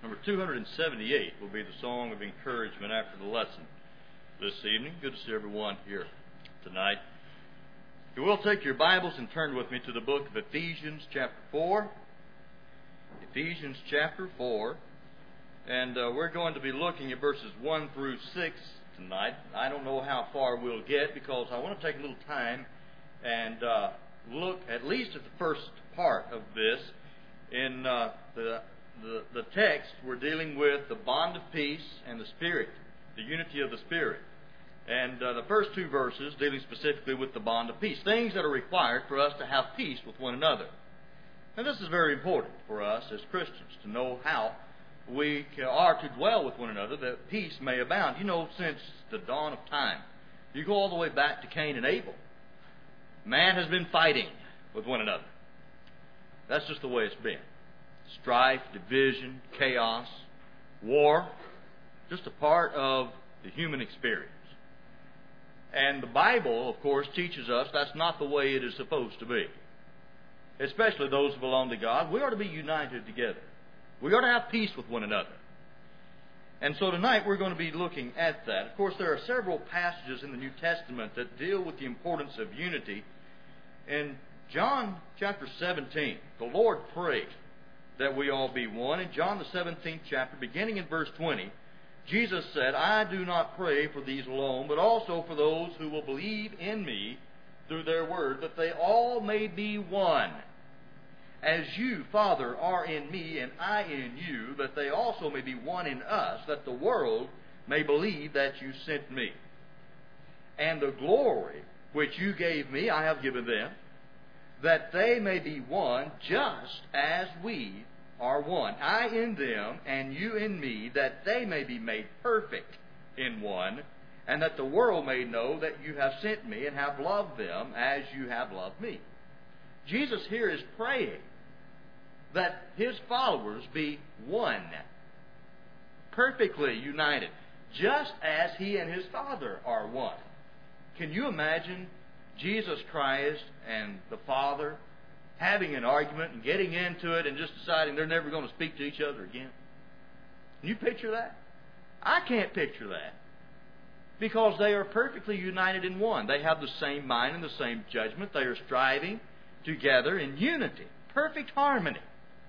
Number 278 will be the song of encouragement after the lesson this evening. Good to see everyone here tonight. If you will, take your Bibles and turn with me to the book of Ephesians chapter 4. Ephesians chapter 4. And we're going to be looking at verses 1 through 6 tonight. I don't know how far we'll get because I want to take a little time and look at least at the first part of this. In the text, we're dealing with the bond of peace and the Spirit, the unity of the Spirit. And the first two verses dealing specifically with the bond of peace, things that are required for us to have peace with one another. And this is very important for us as Christians to know how we are to dwell with one another that peace may abound. You know, since the dawn of time, you go all the way back to Cain and Abel, man has been fighting with one another. That's just the way it's been. Strife, division, chaos, war, just a part of the human experience. And the Bible, of course, teaches us that's not the way it is supposed to be. Especially those who belong to God. We are to be united together. We are to have peace with one another. And so tonight we're going to be looking at that. Of course, there are several passages in the New Testament that deal with the importance of unity. In John chapter 17, the Lord prayed that we all be one. In John the 17th chapter, beginning in verse 20, Jesus said, I do not pray for these alone, but also for those who will believe in me through their word, that they all may be one. As you, Father, are in me and I in you, that they also may be one in us, that the world may believe that you sent me. And the glory which you gave me, I have given them, that they may be one just as we are one. I in them and you in me, that they may be made perfect in one, and that the world may know that you have sent me and have loved them as you have loved me. Jesus here is praying that His followers be one, perfectly united, just as He and His Father are one. Can you imagine Jesus Christ and the Father having an argument and getting into it and just deciding they're never going to speak to each other again? Can you picture that? I can't picture that. Because they are perfectly united in one. They have the same mind and the same judgment. They are striving together in unity, perfect harmony.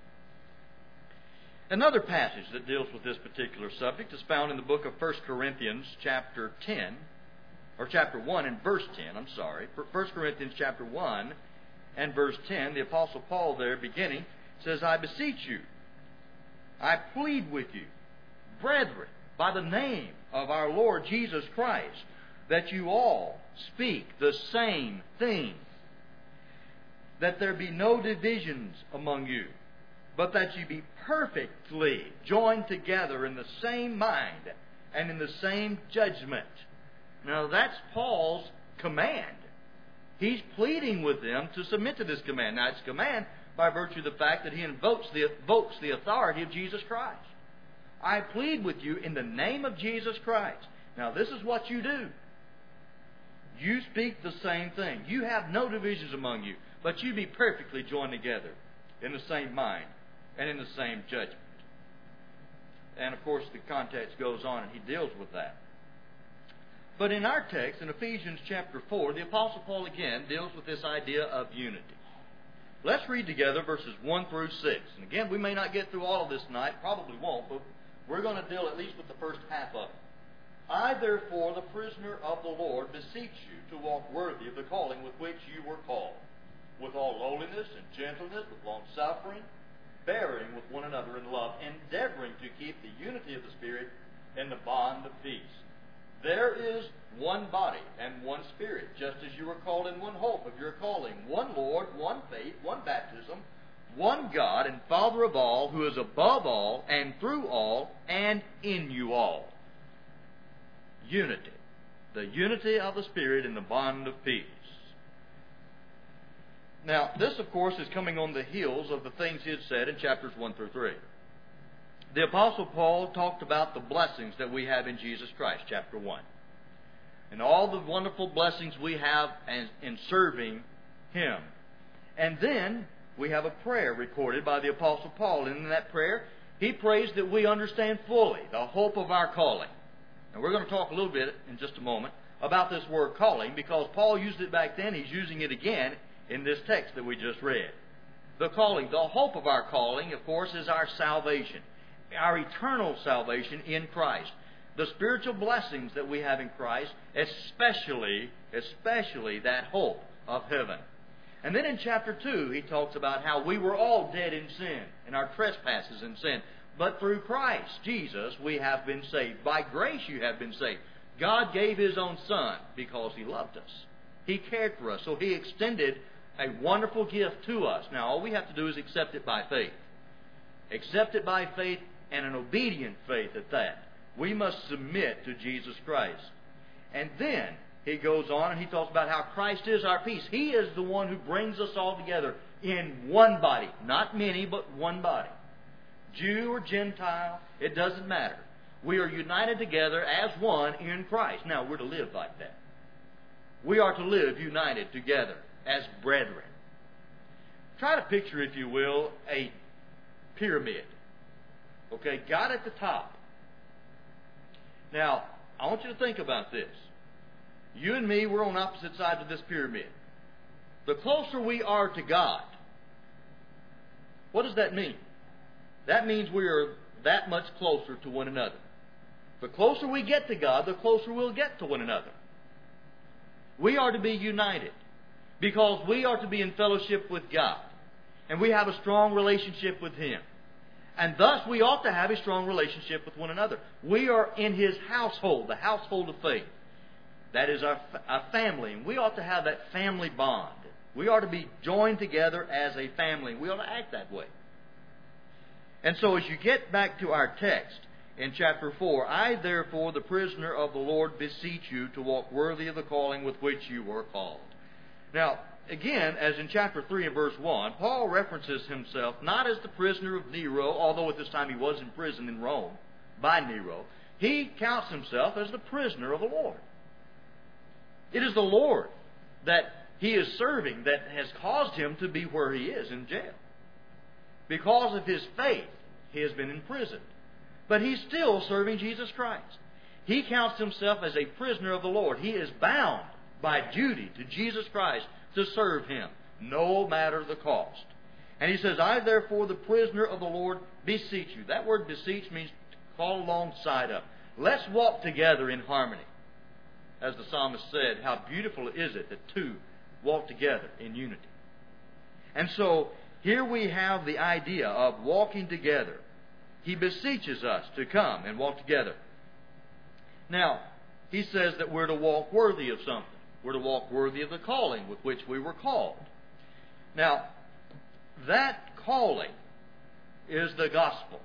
Another passage that deals with this particular subject is found in the book of 1 Corinthians chapter 10, or chapter 1 and verse 10, 1 Corinthians chapter 1 and verse 10, the Apostle Paul there beginning says, I beseech you, I plead with you, brethren, by the name of our Lord Jesus Christ, that you all speak the same thing, that there be no divisions among you, but that you be perfectly joined together in the same mind and in the same judgment. Now that's Paul's command. He's pleading with them to submit to this command. Now it's a command by virtue of the fact that he invokes the authority of Jesus Christ. I plead with you in the name of Jesus Christ. Now this is what you do. You speak the same thing. You have no divisions among you, but you be perfectly joined together in the same mind and in the same judgment. And of course the context goes on and he deals with that. But in our text, in Ephesians chapter 4, the Apostle Paul again deals with this idea of unity. Let's read together verses 1 through 6. And again, we may not get through all of this tonight, probably won't, but we're going to deal at least with the first half of it. I, therefore, the prisoner of the Lord, beseech you to walk worthy of the calling with which you were called, with all lowliness and gentleness, with long-suffering, bearing with one another in love, endeavoring to keep the unity of the Spirit in the bond of peace. There is one body and one Spirit, just as you were called in one hope of your calling, one Lord, one faith, one baptism, one God and Father of all, who is above all and through all and in you all. Unity. The unity of the Spirit in the bond of peace. Now, this, of course, is coming on the heels of the things he had said in chapters 1 through 3. The Apostle Paul talked about the blessings that we have in Jesus Christ, chapter 1. And all the wonderful blessings we have in serving Him. And then we have a prayer recorded by the Apostle Paul. And in that prayer, he prays that we understand fully the hope of our calling. And we're going to talk a little bit in just a moment about this word calling, because Paul used it back then. He's using it again in this text that we just read. The calling, the hope of our calling, of course, is our salvation, our eternal salvation in Christ. The spiritual blessings that we have in Christ, especially that hope of heaven. And then in chapter 2, he talks about how we were all dead in sin, in our trespasses and sin. But through Christ Jesus, we have been saved. By grace you have been saved. God gave His own Son because He loved us. He cared for us. So He extended a wonderful gift to us. Now, all we have to do is accept it by faith. Accept it by faith, and an obedient faith at that. We must submit to Jesus Christ. And then he goes on and he talks about how Christ is our peace. He is the one who brings us all together in one body. Not many, but one body. Jew or Gentile, it doesn't matter. We are united together as one in Christ. Now, we're to live like that. We are to live united together as brethren. Try to picture, if you will, a pyramid. Okay, God at the top. Now, I want you to think about this. You and me, we're on opposite sides of this pyramid. The closer we are to God, what does that mean? That means we are that much closer to one another. The closer we get to God, the closer we'll get to one another. We are to be united because we are to be in fellowship with God. And we have a strong relationship with Him. And thus we ought to have a strong relationship with one another. We are in His household, the household of faith. That is our family. And we ought to have that family bond. We ought to be joined together as a family. We ought to act that way. And so as you get back to our text in chapter 4, I therefore, the prisoner of the Lord, beseech you to walk worthy of the calling with which you were called. Now, again, as in chapter 3 and verse 1, Paul references himself not as the prisoner of Nero, although at this time he was in prison in Rome by Nero. He counts himself as the prisoner of the Lord. It is the Lord that he is serving that has caused him to be where he is, in jail. Because of his faith, he has been imprisoned. But he's still serving Jesus Christ. He counts himself as a prisoner of the Lord. He is bound by duty to Jesus Christ to serve Him, no matter the cost. And he says, I therefore, the prisoner of the Lord, beseech you. That word beseech means to call alongside of. Let's walk together in harmony. As the psalmist said, how beautiful is it that two walk together in unity. And so, here we have the idea of walking together. He beseeches us to come and walk together. Now, he says that we're to walk worthy of something. We're to walk worthy of the calling with which we were called. Now, that calling is the gospel.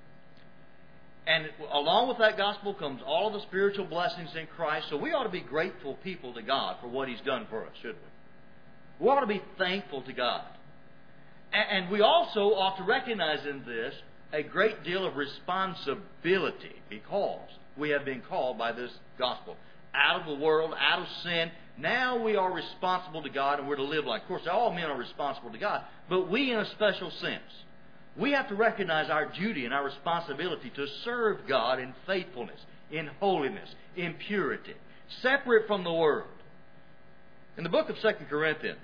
And along with that gospel comes all of the spiritual blessings in Christ. So we ought to be grateful people to God for what He's done for us, shouldn't we? We ought to be thankful to God. And we also ought to recognize in this a great deal of responsibility because we have been called by this gospel. Out of the world, out of sin. Now we are responsible to God and we're to live like. Of course, all men are responsible to God, but we in a special sense. We have to recognize our duty and our responsibility to serve God in faithfulness, in holiness, in purity, separate from the world. In the book of 2 Corinthians,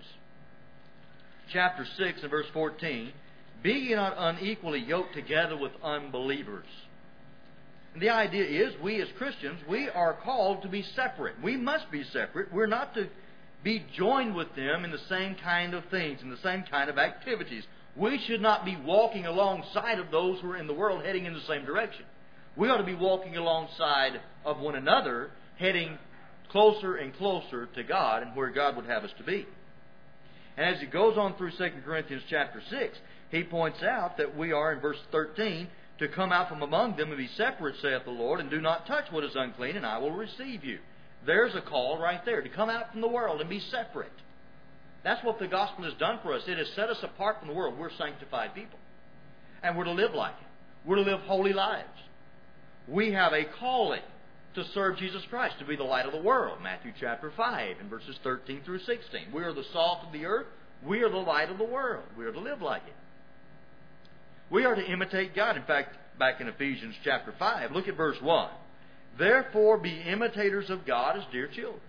chapter 6 and verse 14, be ye not unequally yoked together with unbelievers. And the idea is, we as Christians, we are called to be separate. We must be separate. We're not to be joined with them in the same kind of things, in the same kind of activities. We should not be walking alongside of those who are in the world heading in the same direction. We ought to be walking alongside of one another, heading closer and closer to God and where God would have us to be. And as he goes on through 2 Corinthians chapter 6, he points out that we are, in verse 13, to come out from among them and be separate, saith the Lord, and do not touch what is unclean, and I will receive you. There's a call right there, to come out from the world and be separate. That's what the gospel has done for us. It has set us apart from the world. We're sanctified people. And we're to live like it. We're to live holy lives. We have a calling to serve Jesus Christ, to be the light of the world. Matthew chapter 5 and verses 13 through 16. We are the salt of the earth. We are the light of the world. We are to live like it. We are to imitate God. In fact, back in Ephesians chapter 5. Look at verse 1. Therefore be imitators of God as dear children.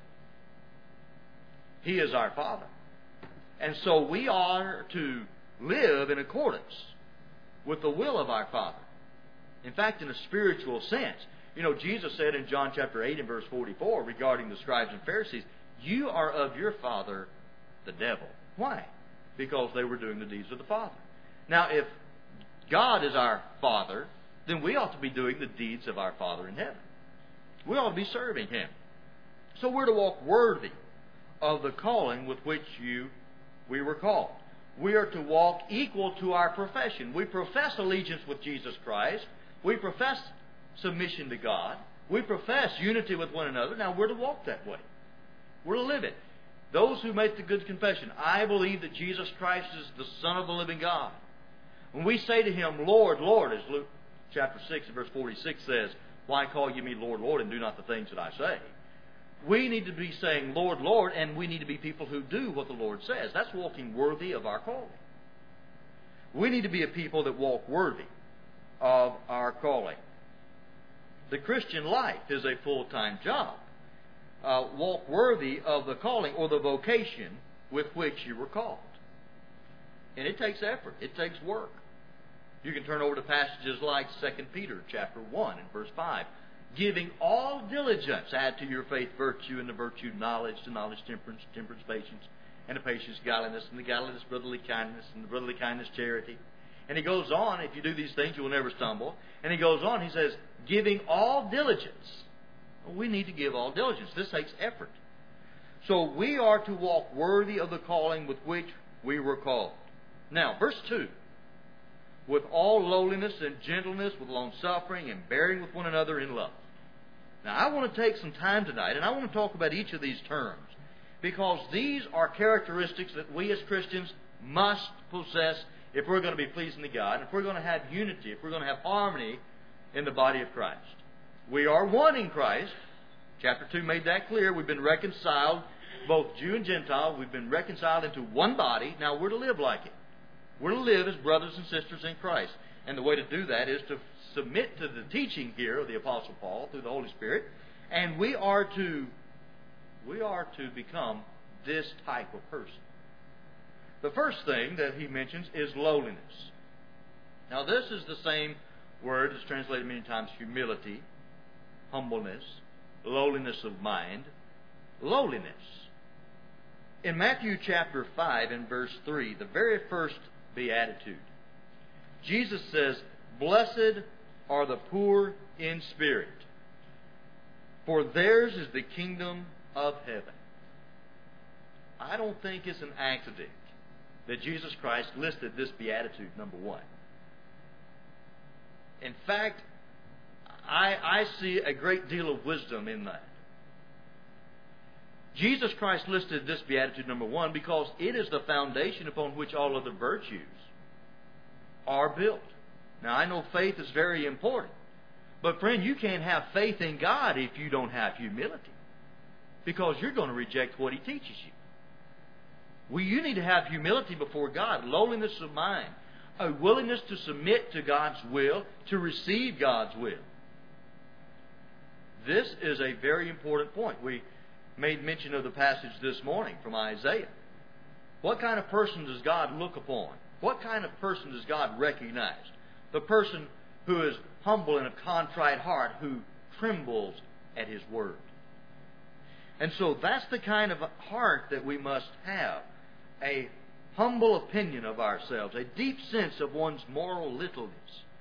He is our Father. And so we are to live in accordance with the will of our Father. In fact, in a spiritual sense. You know, Jesus said in John chapter 8 and verse 44 regarding the scribes and Pharisees, you are of your father, the devil. Why? Because they were doing the deeds of the Father. Now, if God is our Father, then we ought to be doing the deeds of our Father in heaven. We ought to be serving Him. So we're to walk worthy of the calling with which we were called. We are to walk equal to our profession. We profess allegiance with Jesus Christ. We profess submission to God. We profess unity with one another. Now we're to walk that way. We're to live it. Those who make the good confession, I believe that Jesus Christ is the Son of the living God. When we say to Him, Lord, Lord, as Luke chapter 6 and verse 46 says, why call you me Lord, Lord, and do not the things that I say? We need to be saying, Lord, Lord, and we need to be people who do what the Lord says. That's walking worthy of our calling. We need to be a people that walk worthy of our calling. The Christian life is a full-time job. Walk worthy of the calling or the vocation with which you were called. And it takes effort. It takes work. You can turn over to passages like 2 Peter chapter 1 and verse 5. Giving all diligence, add to your faith virtue, and the virtue knowledge, to knowledge temperance, temperance patience, and to patience godliness, and the godliness brotherly kindness, and the brotherly kindness charity. And he goes on, if you do these things, you will never stumble. And he goes on, he says, giving all diligence. Well, we need to give all diligence. This takes effort. So we are to walk worthy of the calling with which we were called. Now, verse 2. With all lowliness and gentleness, with long-suffering, and bearing with one another in love. Now, I want to take some time tonight, and I want to talk about each of these terms, because these are characteristics that we as Christians must possess if we're going to be pleasing to God, if we're going to have unity, if we're going to have harmony in the body of Christ. We are one in Christ. Chapter 2 made that clear. We've been reconciled, both Jew and Gentile. We've been reconciled into one body. Now we're to live like it. We're to live as brothers and sisters in Christ. And the way to do that is to submit to the teaching here of the Apostle Paul through the Holy Spirit. And we are to become this type of person. The first thing that he mentions is lowliness. Now this is the same word that's translated many times humility, humbleness, lowliness of mind, lowliness. In Matthew chapter 5 and verse 3, the very first beatitude, Jesus says, blessed are the poor in spirit, for theirs is the kingdom of heaven. I don't think it's an accident that Jesus Christ listed this beatitude number 1. In fact, I see a great deal of wisdom in that. Jesus Christ listed this beatitude number 1 because it is the foundation upon which all other virtues are built. Now, I know faith is very important. But, friend, you can't have faith in God if you don't have humility, because you're going to reject what He teaches you. Well, you need to have humility before God, lowliness of mind, a willingness to submit to God's will, to receive God's will. This is a very important point. We made mention of the passage this morning from Isaiah. What kind of person does God look upon? What kind of person does God recognize? The person who is humble and of contrite heart, who trembles at His word. And so that's the kind of heart that we must have. A humble opinion of ourselves, a deep sense of one's moral littleness.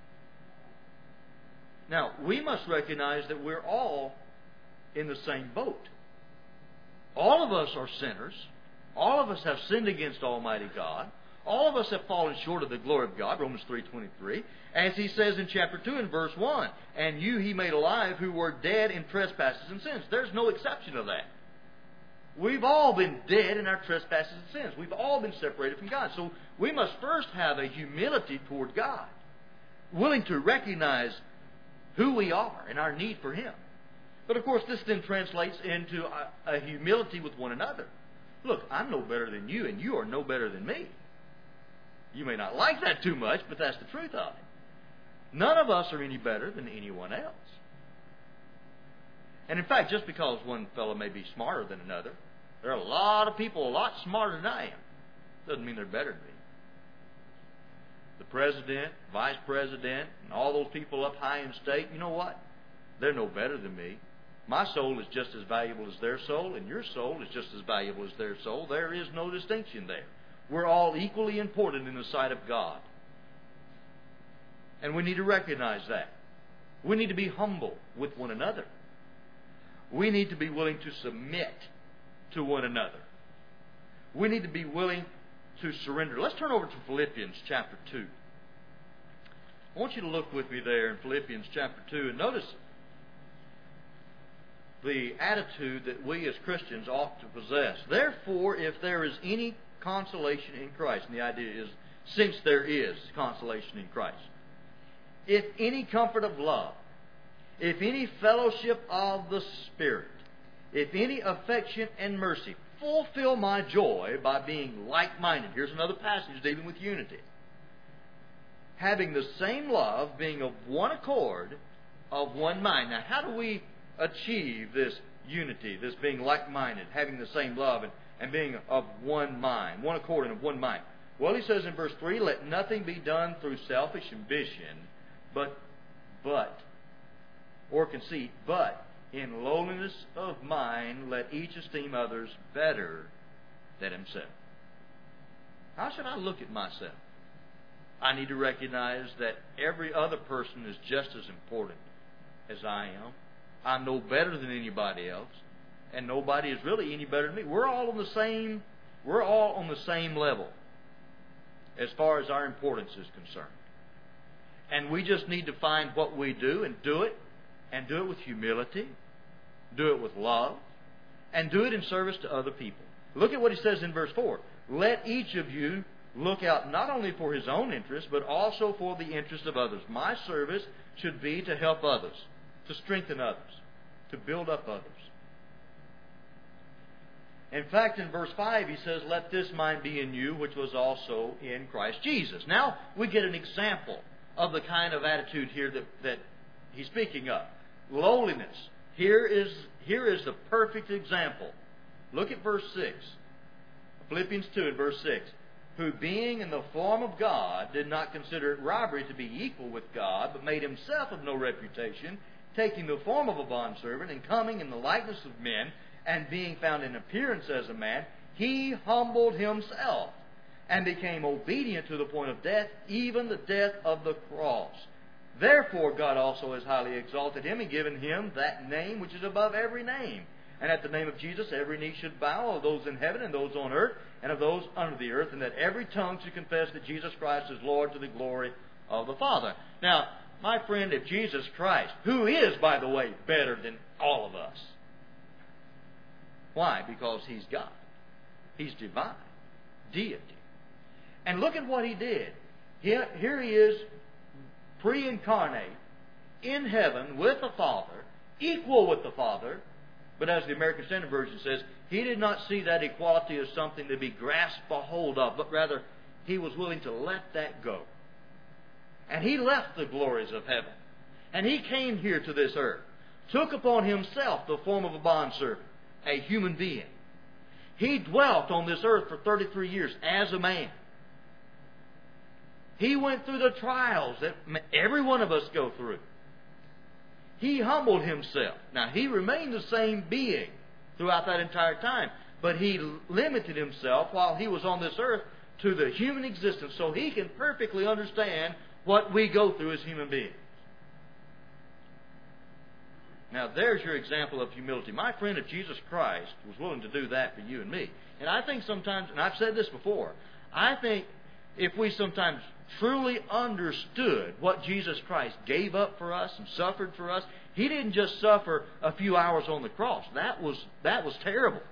Now, we must recognize that we're all in the same boat. All of us are sinners. All of us have sinned against Almighty God. All of us have fallen short of the glory of God, Romans 3:23, as He says in chapter 2 and verse 1, and you He made alive who were dead in trespasses and sins. There's no exception of that. We've all been dead in our trespasses and sins. We've all been separated from God. So we must first have a humility toward God, willing to recognize who we are and our need for Him. But of course, this then translates into a humility with one another. Look, I'm no better than you, and you are no better than me. You may not like that too much, but that's the truth of it. None of us are any better than anyone else. And in fact, just because one fellow may be smarter than another, there are a lot of people a lot smarter than I am. Doesn't mean they're better than me. The president, vice president, and all those people up high in state, you know what? They're no better than me. My soul is just as valuable as their soul, and your soul is just as valuable as their soul. There is no distinction there. We're all equally important in the sight of God. And we need to recognize that. We need to be humble with one another. We need to be willing to submit to one another. We need to be willing to surrender. Let's turn over to Philippians chapter 2. I want you to look with me there in Philippians chapter 2 and notice the attitude that we as Christians ought to possess. Therefore, if there is any consolation in Christ, and the idea is, since there is consolation in Christ, if any comfort of love, if any fellowship of the Spirit, if any affection and mercy, fulfill my joy by being like-minded. Here's another passage dealing with unity. Having the same love, being of one accord, of one mind. Now, how do we achieve this unity, this being like-minded, having the same love, and being of one mind, one accord and of one mind? Well, he says in verse 3, let nothing be done through selfish ambition, or conceit, but in lowliness of mind, let each esteem others better than himself. How should I look at myself? I need to recognize that every other person is just as important as I am. I'm no better than anybody else, and nobody is really any better than me. We're all on the same level as far as our importance is concerned. And we just need to find what we do and do it with humility, do it with love, and do it in service to other people. Look at what he says in verse 4. Let each of you look out not only for his own interest, but also for the interest of others. My service should be to help others, to strengthen others, to build up others. In fact, in verse 5, he says, let this mind be in you, which was also in Christ Jesus. Now, we get an example of the kind of attitude here that he's speaking of. Lowliness. Here is the perfect example. Look at verse 6. Philippians 2 and verse 6. Who being in the form of God did not consider it robbery to be equal with God, but made himself of no reputation, taking the form of a bondservant and coming in the likeness of men, and being found in appearance as a man, he humbled himself and became obedient to the point of death, even the death of the cross. Therefore God also has highly exalted him and given him that name which is above every name. And at the name of Jesus every knee should bow, of those in heaven and those on earth and of those under the earth, and that every tongue should confess that Jesus Christ is Lord, to the glory of the Father. Now, my friend, if Jesus Christ, who is, by the way, better than all of us. Why? Because He's God. He's divine. Deity. And look at what He did. Here He is, pre-incarnate, in heaven with the Father, equal with the Father. But as the American Standard Version says, He did not see that equality as something to be grasped a hold of, but rather He was willing to let that go. And He left the glories of heaven. And He came here to this earth, took upon Himself the form of a bondservant, a human being. He dwelt on this earth for 33 years as a man. He went through the trials that every one of us go through. He humbled Himself. Now, He remained the same being throughout that entire time, but He limited Himself while He was on this earth to the human existence so He can perfectly understand what we go through as human beings. Now, there's your example of humility. My friend, if Jesus Christ was willing to do that for you and me, and I think sometimes, and I've said this before, I think if we sometimes truly understood what Jesus Christ gave up for us and suffered for us, He didn't just suffer a few hours on the cross. That was terrible.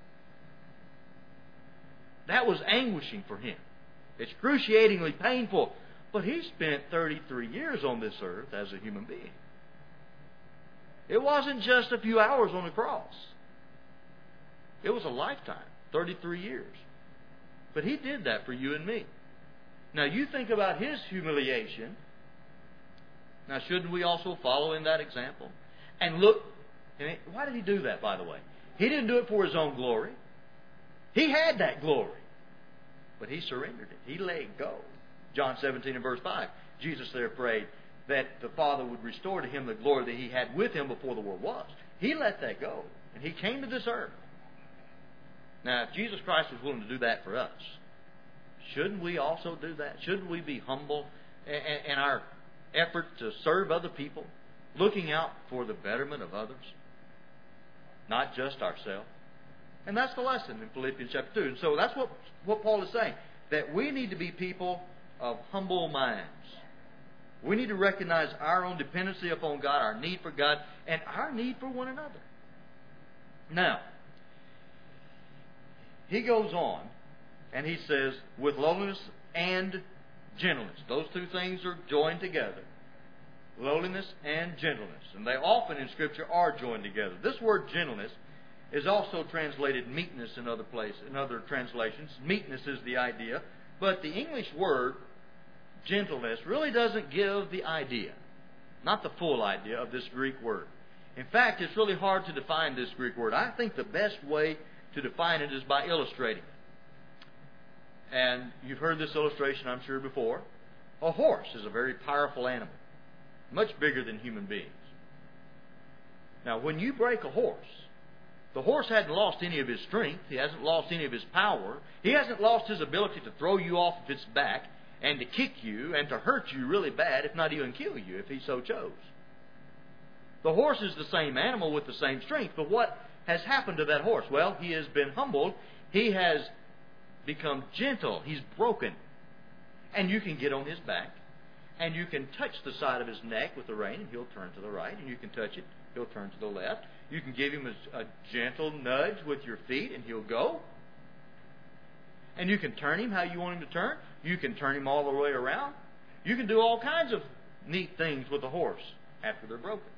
That was anguishing for Him. Excruciatingly painful. But He spent 33 years on this earth as a human being. It wasn't just a few hours on the cross. It was a lifetime, 33 years. But He did that for you and me. Now, you think about His humiliation Now, shouldn't we also follow in that example? And look, why did He do that, by the way? He didn't do it for His own glory. He had that glory. But He surrendered it. He let it go. John 17 and verse 5. Jesus there prayed that the Father would restore to Him the glory that He had with Him before the world was. He let that go. And He came to this earth. Now, if Jesus Christ was willing to do that for us, shouldn't we also do that? Shouldn't we be humble in our effort to serve other people, looking out for the betterment of others, not just ourselves? And that's the lesson in Philippians chapter 2. And so that's what Paul is saying, that we need to be people of humble minds. We need to recognize our own dependency upon God, our need for God, and our need for one another. Now, he goes on, and he says, with lowliness and gentleness. Those two things are joined together. Lowliness and gentleness. And they often in Scripture are joined together. This word gentleness is also translated meekness in other places, in other translations. Meekness is the idea. But the English word gentleness really doesn't give the idea, not the full idea of this Greek word. In fact, it's really hard to define this Greek word. I think the best way to define it is by illustrating it. And you've heard this illustration, I'm sure, before. A horse is a very powerful animal, much bigger than human beings. Now, when you break a horse, the horse hasn't lost any of his strength. He hasn't lost any of his power. He hasn't lost his ability to throw you off of its back and to kick you and to hurt you really bad, if not even kill you, if he so chose. The horse is the same animal with the same strength, but what has happened to that horse? Well, he has been humbled. He has become gentle. He's broken. And you can get on his back, and you can touch the side of his neck with the rein, and he'll turn to the right, and you can touch it, he'll turn to the left. You can give him a gentle nudge with your feet, and he'll go. And you can turn him how you want him to turn. You can turn him all the way around. You can do all kinds of neat things with a horse after they're broken.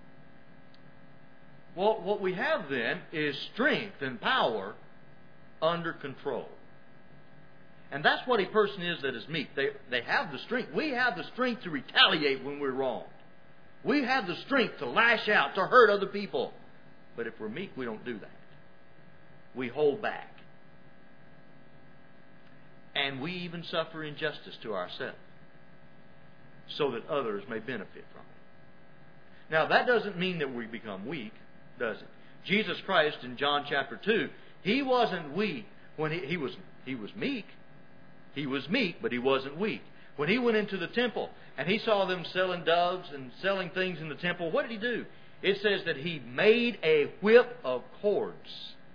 Well, what we have then is strength and power under control. And that's what a person is that is meek. They have the strength. We have the strength to retaliate when we're wronged. We have the strength to lash out, to hurt other people. But if we're meek, we don't do that. We hold back. And we even suffer injustice to ourselves so that others may benefit from it. Now, that doesn't mean that we become weak, does it? Jesus Christ in John chapter 2, He wasn't weak when he was meek. He was meek, but He wasn't weak. When He went into the temple and He saw them selling doves and selling things in the temple, what did He do? It says that He made a whip of cords.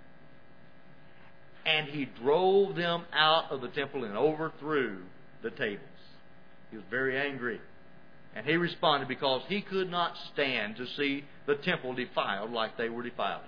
And He drove them out of the temple and overthrew the tables. He was very angry. And He responded because He could not stand to see the temple defiled like they were defiling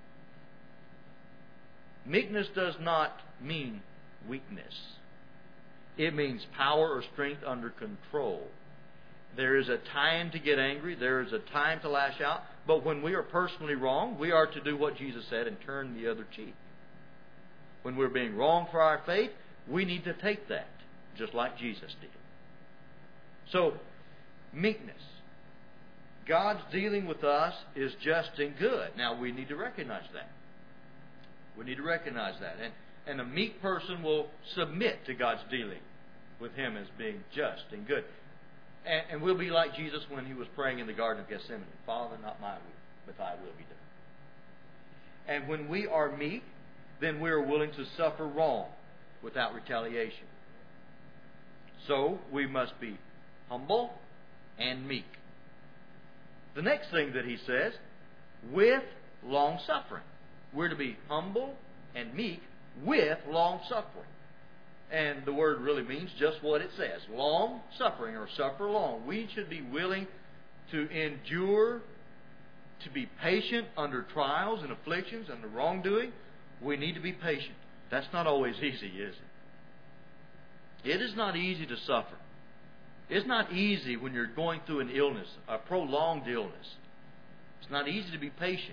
it. Meekness does not mean weakness. It means power or strength under control. There is a time to get angry. There is a time to lash out. But when we are personally wrong, we are to do what Jesus said and turn the other cheek. When we're being wrong for our faith, we need to take that, just like Jesus did. So, meekness. God's dealing with us is just and good. Now, we need to recognize that. We need to recognize that. And a meek person will submit to God's dealing with him as being just and good. And we'll be like Jesus when He was praying in the Garden of Gethsemane. Father, not my will, but Thy will be done. And when we are meek, then we are willing to suffer wrong without retaliation. So, we must be humble and meek. The next thing that he says, with long-suffering. We're to be humble and meek with long-suffering. And the word really means just what it says. Long-suffering, or suffer long. We should be willing to endure, to be patient under trials and afflictions, under wrongdoing. We need to be patient. That's not always easy, is it? It is not easy to suffer. It's not easy when you're going through an illness, a prolonged illness. It's not easy to be patient.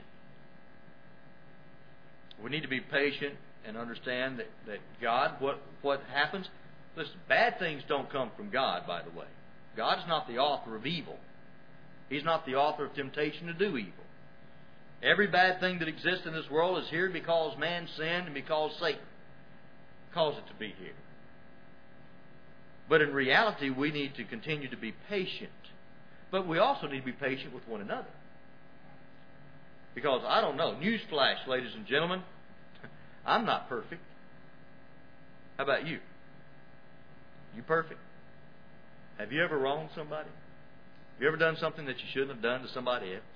We need to be patient and understand that God, what happens, listen, bad things don't come from God, by the way. God's not the author of evil. He's not the author of temptation to do evil. Every bad thing that exists in this world is here because man sinned and because Satan caused it to be here. But in reality, we need to continue to be patient. But we also need to be patient with one another. Because, I don't know, newsflash, ladies and gentlemen, I'm not perfect. How about you? You perfect? Have you ever wronged somebody? Have you ever done something that you shouldn't have done to somebody else?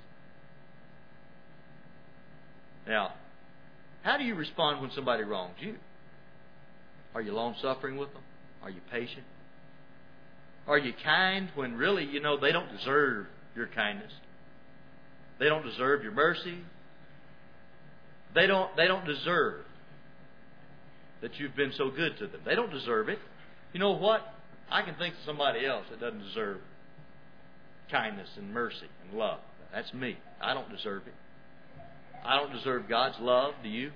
Now, how do you respond when somebody wrongs you? Are you long-suffering with them? Are you patient? Are you kind when really, they don't deserve your kindness? They don't deserve your mercy. They don't deserve that you've been so good to them. They don't deserve it. You know what? I can think of somebody else that doesn't deserve kindness and mercy and love. That's me. I don't deserve it. I don't deserve God's love. Do you?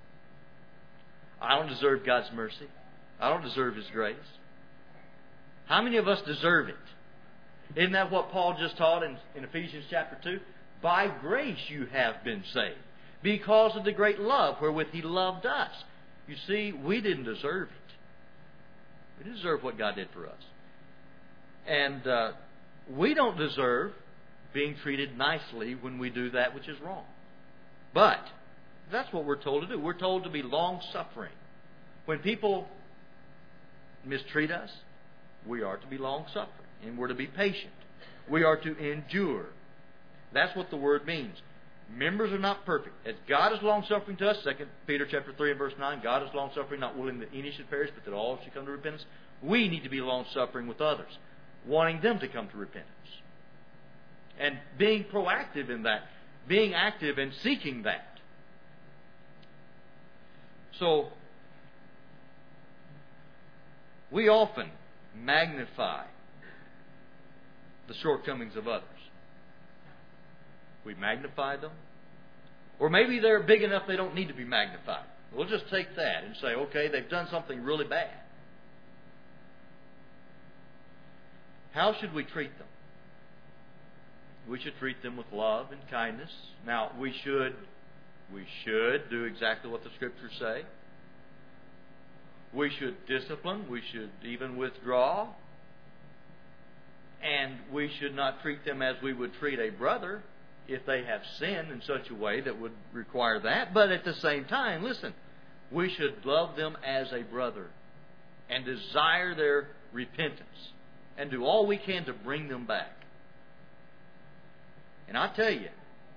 I don't deserve God's mercy. I don't deserve His grace. How many of us deserve it? Isn't that what Paul just taught in Ephesians chapter 2? By grace you have been saved, because of the great love wherewith He loved us. You see, we didn't deserve it. We didn't deserve what God did for us. And we don't deserve being treated nicely when we do that which is wrong. But that's what we're told to do. We're told to be long-suffering. When people mistreat us, we are to be long-suffering. And we're to be patient. We are to endure. That's what the word means. Members are not perfect. As God is long-suffering to us, 2 Peter chapter 3 and verse 9, God is long-suffering, not willing that any should perish, but that all should come to repentance. We need to be long-suffering with others, wanting them to come to repentance. And being proactive in that, being active and seeking that. So, we often magnify the shortcomings of others. We magnify them. Or maybe they're big enough they don't need to be magnified. We'll just take that and say, okay, they've done something really bad. How should we treat them? We should treat them with love and kindness. Now, we should do exactly what the Scriptures say. We should discipline. We should even withdraw. And we should not treat them as we would treat a brother if they have sinned in such a way that would require that. But at the same time, listen, we should love them as a brother and desire their repentance and do all we can to bring them back. And I tell you,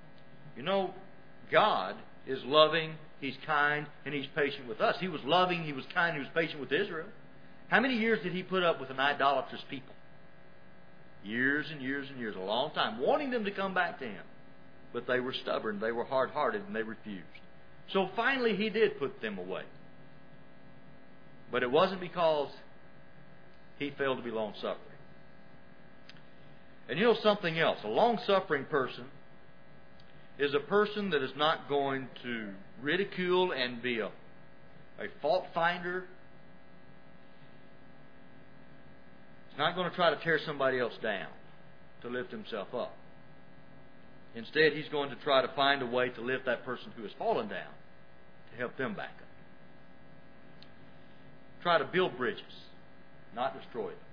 God is loving, He's kind, and He's patient with us. He was loving, He was kind, He was patient with Israel. How many years did He put up with an idolatrous people? Years and years and years, a long time, wanting them to come back to Him. But they were stubborn, they were hard-hearted, and they refused. So finally He did put them away. But it wasn't because He failed to be long-suffering. And something else, a long-suffering person is a person that is not going to ridicule and be a fault finder. He's not going to try to tear somebody else down to lift himself up. Instead, he's going to try to find a way to lift that person who has fallen down to help them back up. Try to build bridges, not destroy them.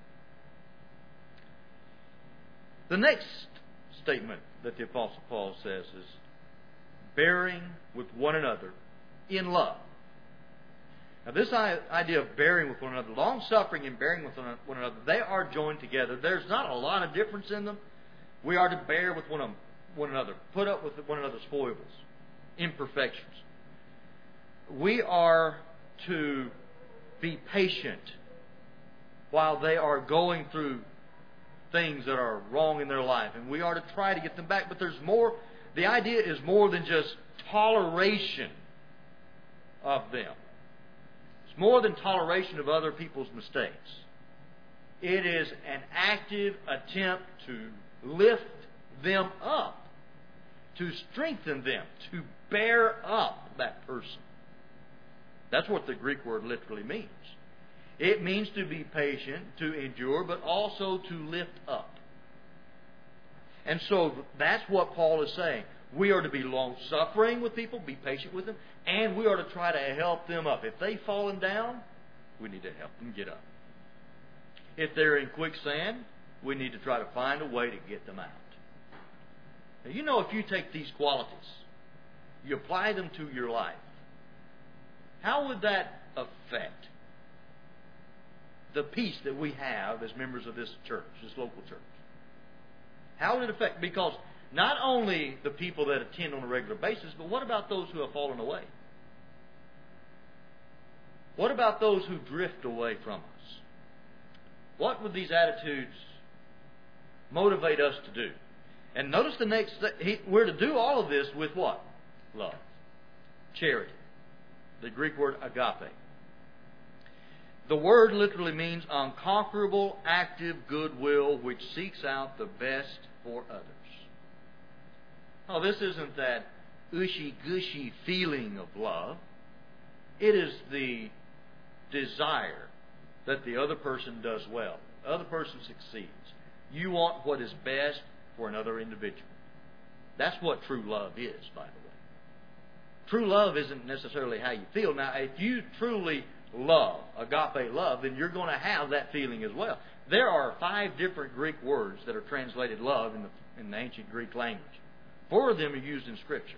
The next statement that the Apostle Paul says is bearing with one another in love. Now, this idea of bearing with one another, long-suffering and bearing with one another, they are joined together. There's not a lot of difference in them. We are to bear with one another, put up with one another's foibles, imperfections. We are to be patient while they are going through things that are wrong in their life, and we are to try to get them back. But there's more. The idea is more than just toleration of them. It's more than toleration of other people's mistakes. It is an active attempt to lift them up, to strengthen them, to bear up that person. That's what the Greek word literally means. It means to be patient, to endure, but also to lift up. And so that's what Paul is saying. We are to be long-suffering with people, be patient with them, and we are to try to help them up. If they've fallen down, we need to help them get up. If they're in quicksand, we need to try to find a way to get them out. Now, you know, if you take these qualities, you apply them to your life, how would that affect the peace that we have as members of this church, this local church? How would it affect? Because not only the people that attend on a regular basis, but what about those who have fallen away? What about those who drift away from us? What would these attitudes motivate us to do? And notice the next, we're to do all of this with what? Love. Charity. The Greek word agape. The word literally means unconquerable, active goodwill which seeks out the best for others. Oh, this isn't that ushy-gushy feeling of love. It is the desire that the other person does well, the other person succeeds. You want what is best for another individual. That's what true love is, by the way. True love isn't necessarily how you feel. Now, if you truly love, agape love, then you're going to have that feeling as well. There are 5 different Greek words that are translated love in the ancient Greek language. 4 of them are used in Scripture.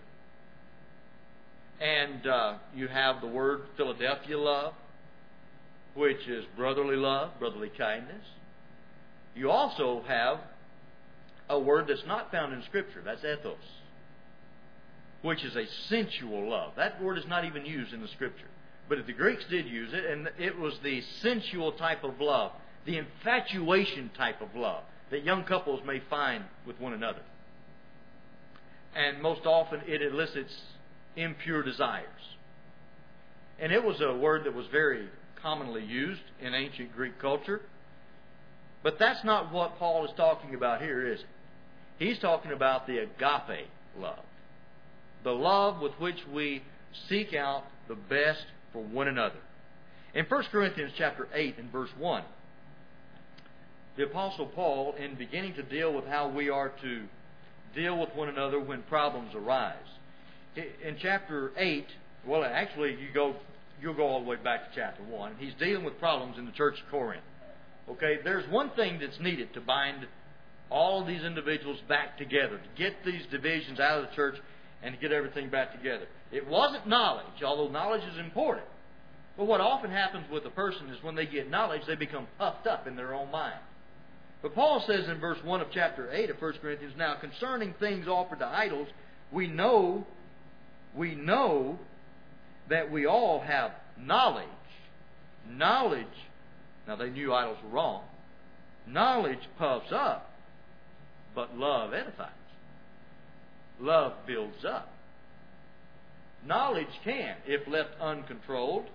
And you have the word Philadelphia love, which is brotherly love, brotherly kindness. You also have a word that's not found in Scripture. That's ethos, which is a sensual love. That word is not even used in the Scripture. But the Greeks did use it, and it was the sensual type of love, the infatuation type of love that young couples may find with one another. And most often it elicits impure desires. And it was a word that was very commonly used in ancient Greek culture. But that's not what Paul is talking about here, is it? He's talking about the agape love. The love with which we seek out the best for one another. In 1 Corinthians chapter 8 and verse 1, the Apostle Paul, in beginning to deal with how we are to deal with one another when problems arise. In chapter 8, well, actually, you'll go all the way back to chapter 1. He's dealing with problems in the church of Corinth. Okay, there's one thing that's needed to bind all of these individuals back together, to get these divisions out of the church and to get everything back together. It wasn't knowledge, although knowledge is important. But what often happens with a person is when they get knowledge, they become puffed up in their own mind. But Paul says in verse 1 of chapter 8 of 1 Corinthians, now concerning things offered to idols, we know that we all have knowledge. Knowledge, now they knew idols were wrong. Knowledge puffs up, but love edifies. Love builds up. Knowledge can, if left uncontrolled,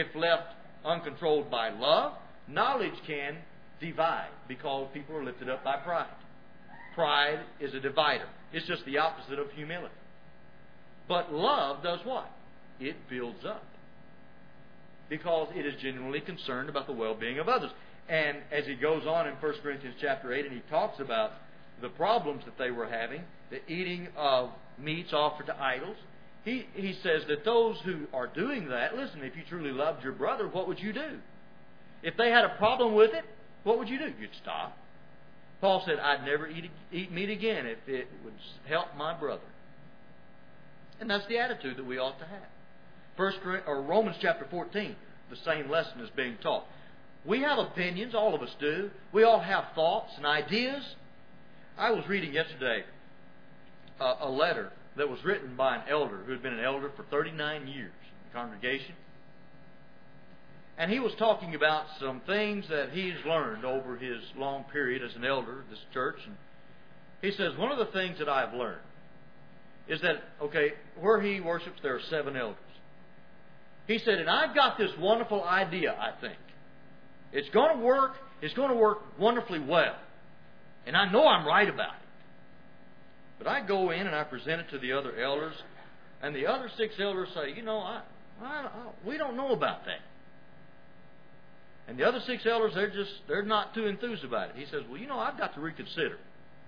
by love, knowledge can divide because people are lifted up by pride. Pride is a divider. It's just the opposite of humility. But love does what? It builds up because it is genuinely concerned about the well-being of others. And as he goes on in 1 Corinthians chapter 8 and he talks about the problems that they were having, the eating of meats offered to idols, he says that those who are doing that, listen, if you truly loved your brother, what would you do? If they had a problem with it, what would you do? You'd stop. Paul said, I'd never eat meat again if it would help my brother. And that's the attitude that we ought to have. Romans chapter 14, the same lesson is being taught. We have opinions, all of us do. We all have thoughts and ideas. I was reading yesterday a letter that was written by an elder who had been an elder for 39 years in the congregation. And he was talking about some things that he's learned over his long period as an elder of this church. And he says, one of the things that I've learned is that, where he worships, there are 7 elders. He said, and I've got this wonderful idea, I think. It's going to work. It's going to work wonderfully well. And I know I'm right about it. But I go in and I present it to the other elders, and the other 6 elders say, we don't know about that. And the other 6 elders, they're not too enthused about it. He says, I've got to reconsider.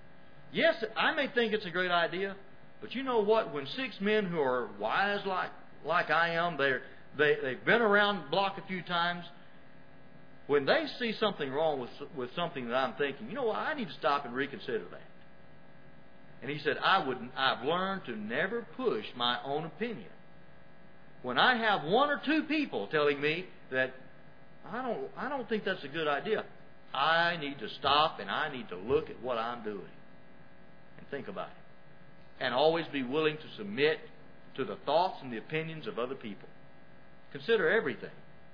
Yes, I may think it's a great idea, but you know what? When 6 men who are wise like I am, they've been around the block a few times, when they see something wrong with something that I'm thinking, you know what? I need to stop and reconsider that. And he said, I've learned to never push my own opinion. When I have 1 or 2 people telling me that I don't think that's a good idea, I need to stop and I need to look at what I'm doing and think about it. And always be willing to submit to the thoughts and the opinions of other people. Consider everything.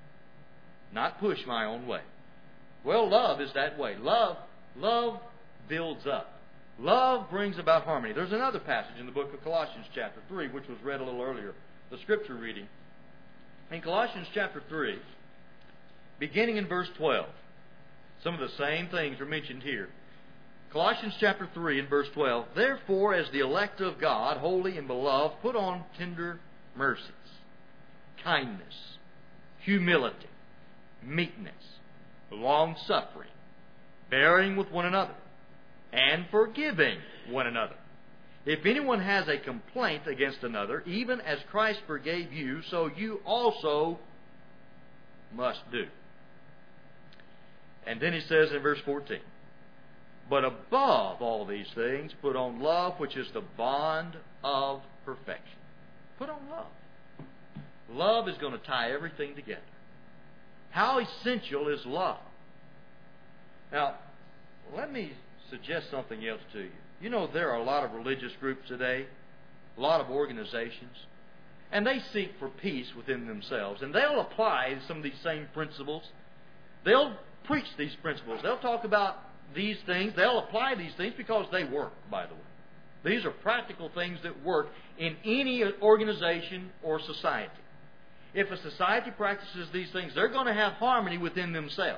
Not push my own way. Well, love is that way. Love builds up. Love brings about harmony. There's another passage in the book of Colossians chapter 3, which was read a little earlier, the scripture reading. In Colossians chapter 3, beginning in verse 12, some of the same things are mentioned here. Colossians chapter 3 and verse 12, therefore, as the elect of God, holy and beloved, put on tender mercies, kindness, humility, meekness, long-suffering, bearing with one another, and forgiving one another. If anyone has a complaint against another, even as Christ forgave you, so you also must do. And then he says in verse 14, but above all these things, put on love, which is the bond of perfection. Put on love. Love is going to tie everything together. How essential is love? Now, let me suggest something else to you. You know, there are a lot of religious groups today, a lot of organizations, and they seek for peace within themselves, and they'll apply some of these same principles. They'll preach these principles. They'll talk about these things. They'll apply these things because they work, by the way. These are practical things that work in any organization or society. If a society practices these things, they're going to have harmony within themselves.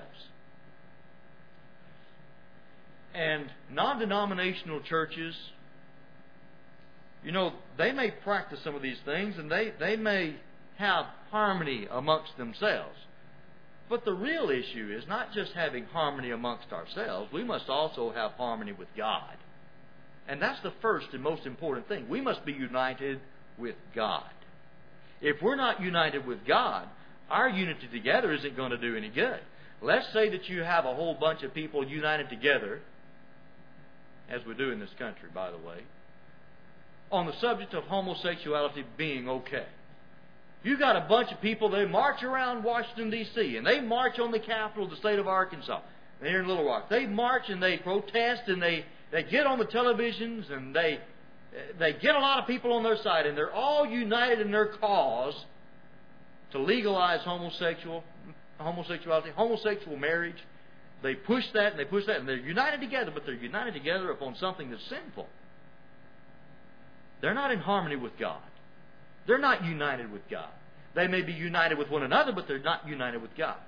And non-denominational churches, you know, they may practice some of these things and they may have harmony amongst themselves. But the real issue is not just having harmony amongst ourselves. We must also have harmony with God. And that's the first and most important thing. We must be united with God. If we're not united with God, our unity together isn't going to do any good. Let's say that you have a whole bunch of people united together, as we do in this country, by the way, on the subject of homosexuality being okay. You got a bunch of people, they march around Washington, D.C., and they march on the capital of the state of Arkansas. They're in Little Rock. They march and they protest and they get on the televisions and they get a lot of people on their side, and they're all united in their cause to legalize homosexuality, homosexual marriage. They push that and they push that, and they're united together, but they're united together upon something that's sinful. They're not in harmony with God. They're not united with God. They may be united with one another, but they're not united with God.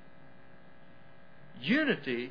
Unity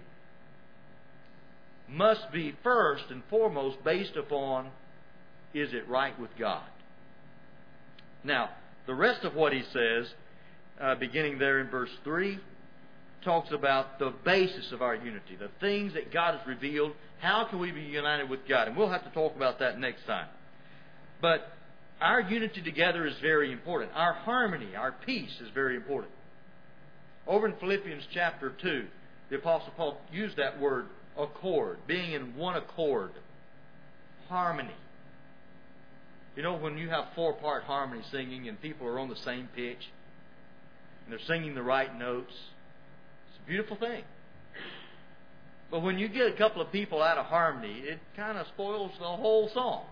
must be first and foremost based upon, is it right with God? Now, the rest of what he says, beginning there in verse 3, talks about the basis of our unity, the things that God has revealed. How can we be united with God? And we'll have to talk about that next time. But our unity together is very important. Our harmony, our peace is very important. Over in Philippians chapter 2, the Apostle Paul used that word, accord, being in one accord, harmony. You know, when you have 4-part harmony singing and people are on the same pitch and they're singing the right notes, it's a beautiful thing. But when you get a couple of people out of harmony, it kind of spoils the whole song.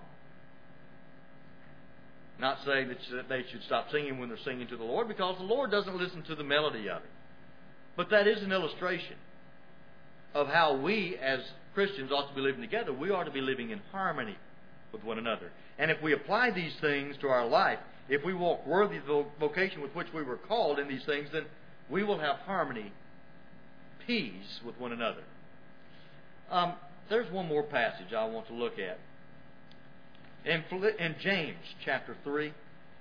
Not saying that they should stop singing when they're singing to the Lord, because the Lord doesn't listen to the melody of it. But that is an illustration of how we as Christians ought to be living together. We ought to be living in harmony with one another. And if we apply these things to our life, if we walk worthy of the vocation with which we were called in these things, then we will have harmony, peace with one another. There's one more passage I want to look at. In James chapter 3.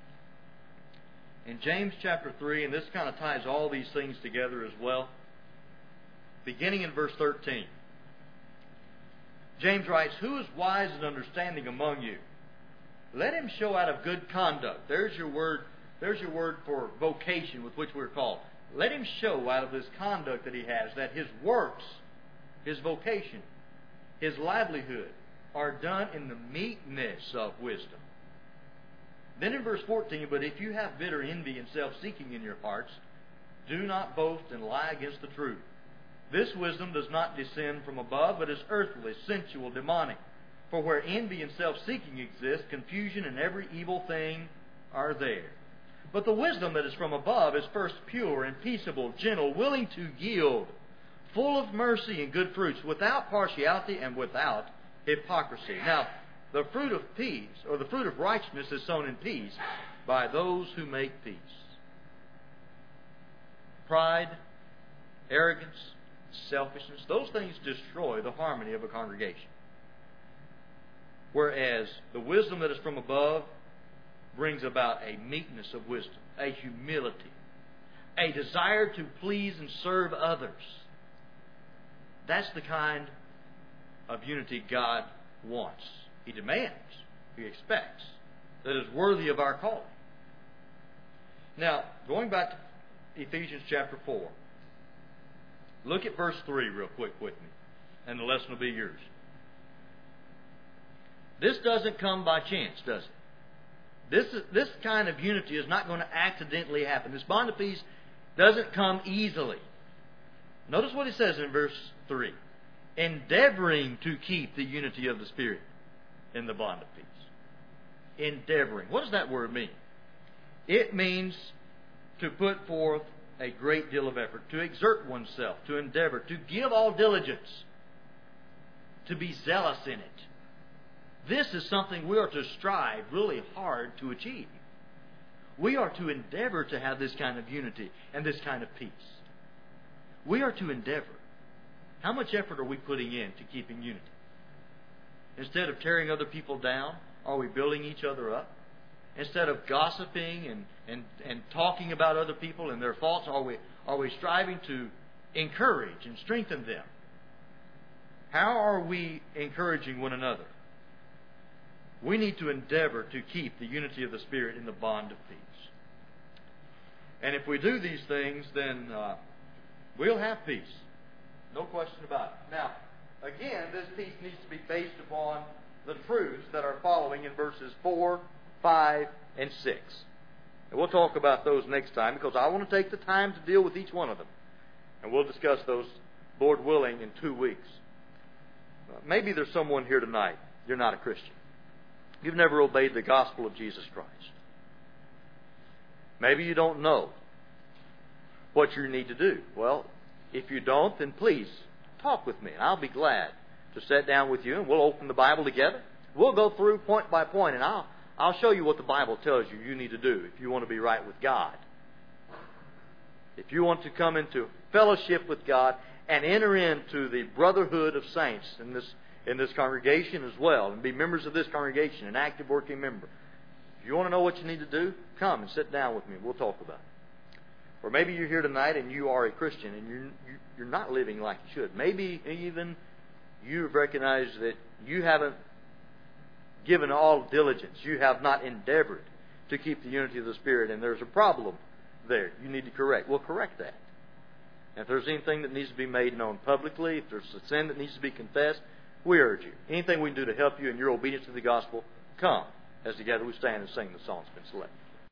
In James chapter 3, and this kind of ties all these things together as well. Beginning in verse 13. James writes, "Who is wise and understanding among you? Let him show out of good conduct." There's your word for vocation with which we're called. Let him show out of this conduct that he has that his works, his vocation, his livelihood are done in the meekness of wisdom. Then in verse 14, "But if you have bitter envy and self-seeking in your hearts, do not boast and lie against the truth. This wisdom does not descend from above, but is earthly, sensual, demonic. For where envy and self-seeking exist, confusion and every evil thing are there. But the wisdom that is from above is first pure and peaceable, gentle, willing to yield, full of mercy and good fruits, without partiality and without hypocrisy." Now, the fruit of peace, or the fruit of righteousness, is sown in peace by those who make peace. Pride, arrogance, selfishness, those things destroy the harmony of a congregation. Whereas the wisdom that is from above brings about a meekness of wisdom, a humility, a desire to please and serve others. That's the kind of unity God wants. He demands, He expects, that is worthy of our calling. Now, going back to Ephesians chapter 4, look at verse 3 real quick with me, and the lesson will be yours. This doesn't come by chance, does it? This kind of unity is not going to accidentally happen. This bond of peace doesn't come easily. Notice what he says in verse 3. "Endeavoring to keep the unity of the Spirit in the bond of peace." Endeavoring. What does that word mean? It means to put forth a great deal of effort, to exert oneself, to endeavor, to give all diligence, to be zealous in it. This is something we are to strive really hard to achieve. We are to endeavor to have this kind of unity and this kind of peace. We are to endeavor. How much effort are we putting in to keeping unity? Instead of tearing other people down, are we building each other up? Instead of gossiping and talking about other people and their faults, are we striving to encourage and strengthen them? How are we encouraging one another? We need to endeavor to keep the unity of the Spirit in the bond of peace. And if we do these things, then we'll have peace. No question about it. Now, again, this peace needs to be based upon the truths that are following in verses 4, 5, and 6. And we'll talk about those next time, because I want to take the time to deal with each one of them. And we'll discuss those, Lord willing, in 2 weeks. Maybe there's someone here tonight, you're not a Christian. You've never obeyed the gospel of Jesus Christ. Maybe you don't know what you need to do. Well, if you don't, then please talk with me, and I'll be glad to sit down with you, and we'll open the Bible together. We'll go through point by point, and I'll show you what the Bible tells you need to do if you want to be right with God. If you want to come into fellowship with God and enter into the brotherhood of saints in this congregation as well, and be members of this congregation, an active working member. If you want to know what you need to do, come and sit down with me. We'll talk about it. Or maybe you're here tonight and you are a Christian and you're not living like you should. Maybe even you've recognized that you haven't given all diligence. You have not endeavored to keep the unity of the Spirit, and there's a problem there you need to correct. We'll correct that. And if there's anything that needs to be made known publicly, if there's a sin that needs to be confessed, we urge you. Anything we can do to help you in your obedience to the gospel, come as together we stand and sing the songs been selected.